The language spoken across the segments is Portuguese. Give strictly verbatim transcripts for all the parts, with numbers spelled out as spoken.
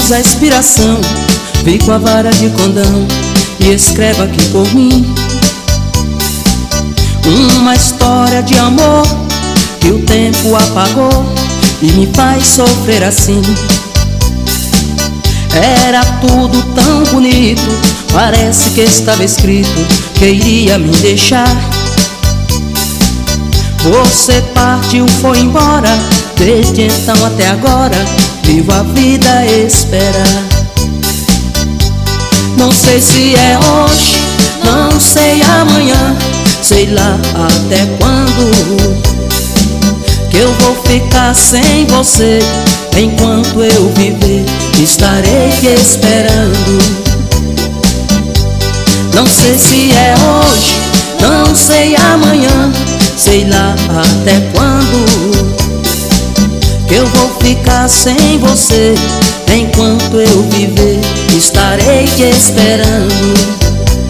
usa a inspiração, vem com a vara de condão e escreva aqui por mim uma história de amor que o tempo apagou e me faz sofrer assim. Era tudo tão bonito, parece que estava escrito que iria me deixar. Você partiu, foi embora, desde então até agora vivo a vida a esperar. Não sei se é hoje, não sei amanhã, sei lá até quando que eu vou ficar sem você. Enquanto eu viver, estarei te esperando. Não sei se é hoje, não sei amanhã, sei lá até quando que eu vou ficar sem você. Enquanto eu viver, estarei te esperando.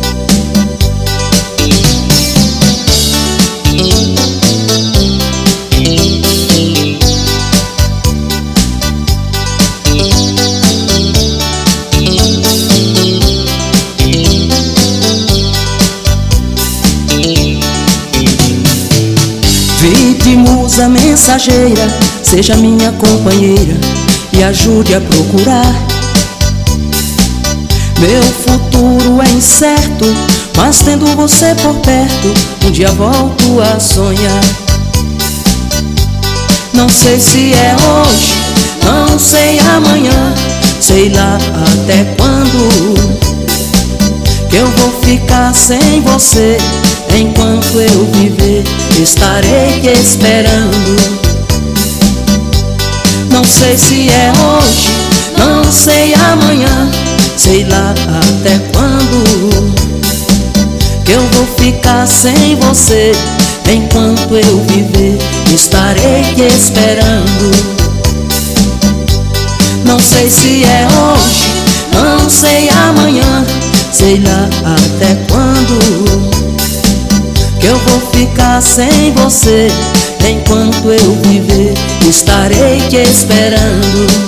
Vinde musa mensageira, seja minha companheira e ajude a procurar. Meu futuro é incerto, mas tendo você por perto, um dia volto a sonhar. Não sei se é hoje, não sei amanhã, sei lá até quando que eu vou ficar sem você. Enquanto eu viver, estarei te esperando. Não sei se é hoje, não sei amanhã, sei lá até quando que eu vou ficar sem você. Enquanto eu viver, estarei te esperando. Não sei se é hoje, não sei amanhã, sei lá até quando que eu vou ficar sem você. Enquanto eu viver, estarei te esperando.